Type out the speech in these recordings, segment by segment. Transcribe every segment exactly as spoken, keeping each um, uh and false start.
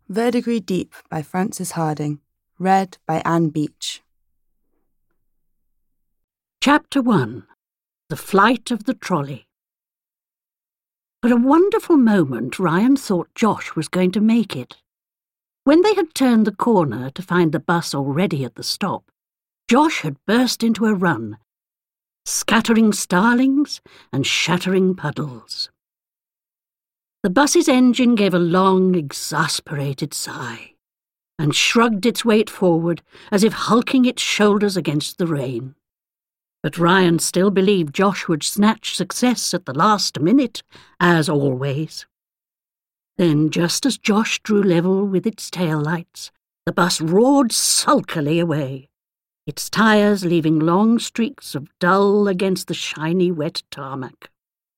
Verdigris Deep by Frances Hardinge. Read by Anne Beach. Chapter one. The Flight of the Trolley. For a wonderful moment, Ryan thought Josh was going to make it. When they had turned the corner to find the bus already at the stop, Josh had burst into a run, scattering starlings and shattering puddles. The bus's engine gave a long, exasperated sigh, and shrugged its weight forward as if hulking its shoulders against the rain. But Ryan still believed Josh would snatch success at the last minute, as always. Then, just as Josh drew level with its taillights, the bus roared sulkily away, its tyres leaving long streaks of dull against the shiny wet tarmac.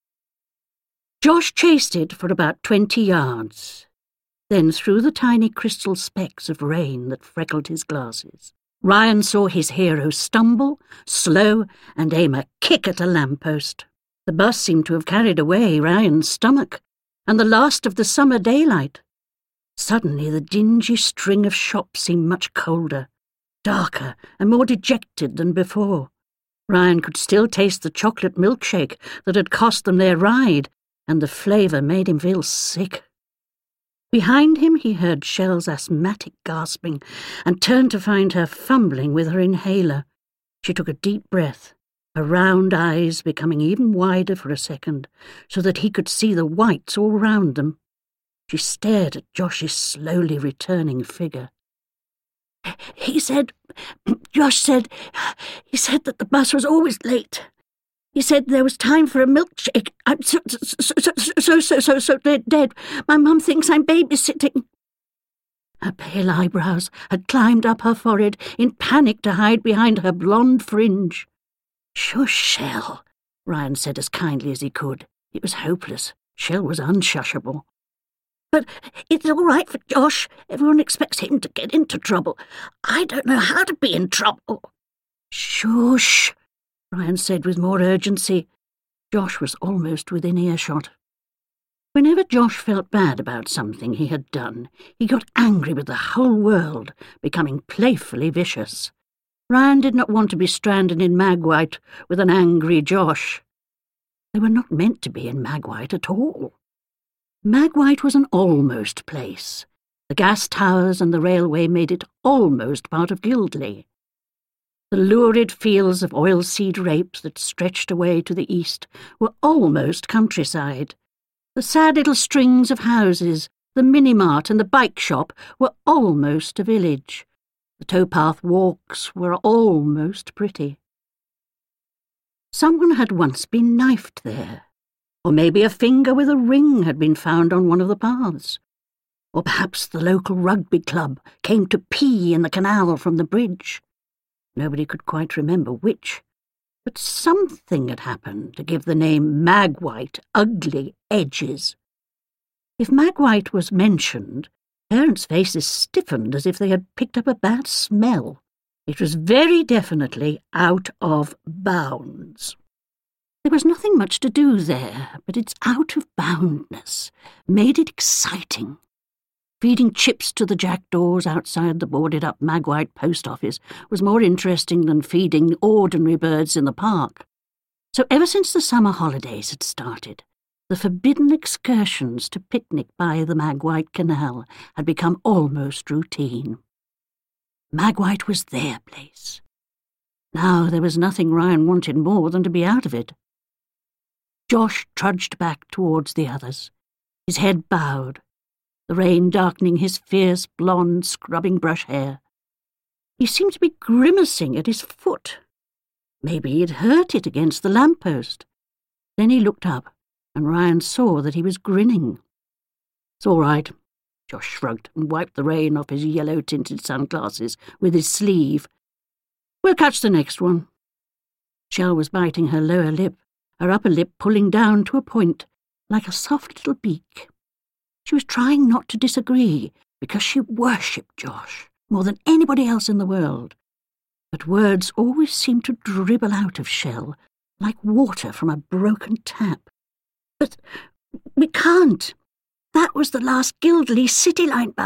Josh chased it for about twenty yards. Then, through the tiny crystal specks of rain that freckled his glasses, Ryan saw his hero stumble, slow, and aim a kick at a lamppost. The bus seemed to have carried away Ryan's stomach, and the last of the summer daylight. Suddenly the dingy string of shops seemed much colder, darker, and more dejected than before. Ryan could still taste the chocolate milkshake that had cost them their ride, and the flavour made him feel sick. Behind him he heard Shell's asthmatic gasping, and turned to find her fumbling with her inhaler. She took a deep breath, her round eyes becoming even wider for a second, so that he could see the whites all round them. She stared at Josh's slowly returning figure. He said, Josh said, he said that the bus was always late. He said there was time for a milkshake. I'm so, so, so, so, so, so, so dead, dead. My mum thinks I'm babysitting. Her pale eyebrows had climbed up her forehead in panic to hide behind her blonde fringe. Shush, Shell, Ryan said as kindly as he could. It was hopeless. Shell was unshushable. But it's all right for Josh. Everyone expects him to get into trouble. I don't know how to be in trouble. Shush, Ryan said with more urgency. Josh was almost within earshot. Whenever Josh felt bad about something he had done, he got angry with the whole world, becoming playfully vicious. Ryan did not want to be stranded in Magwite with an angry Josh. They were not meant to be in Magwite at all. Magwite was an almost place. The gas towers and the railway made it almost part of Gildley. The lurid fields of oilseed rape that stretched away to the east were almost countryside. The sad little strings of houses, the mini-mart and the bike shop were almost a village. The towpath walks were almost pretty. Someone had once been knifed there, or maybe a finger with a ring had been found on one of the paths. Or perhaps the local rugby club came to pee in the canal from the bridge. Nobody could quite remember which, but something had happened to give the name Magwite ugly edges. If Magwite was mentioned, parents' faces stiffened as if they had picked up a bad smell. It was very definitely out of bounds. There was nothing much to do there, but its out-of-boundness made it exciting. Feeding chips to the jackdaws outside the boarded-up Magwite post office was more interesting than feeding ordinary birds in the park. So ever since the summer holidays had started, the forbidden excursions to picnic by the Magwite Canal had become almost routine. Magwite was their place. Now there was nothing Ryan wanted more than to be out of it. Josh trudged back towards the others, his head bowed, the rain darkening his fierce blonde scrubbing brush hair. He seemed to be grimacing at his foot. Maybe he'd hurt it against the lamppost. Then he looked up, and Ryan saw that he was grinning. It's all right, Josh shrugged and wiped the rain off his yellow-tinted sunglasses with his sleeve. We'll catch the next one. Shell was biting her lower lip, her upper lip pulling down to a point, like a soft little beak. She was trying not to disagree, because she worshipped Josh more than anybody else in the world. But words always seemed to dribble out of Shell, like water from a broken tap. But we can't. That was the last Gildley City Line bus.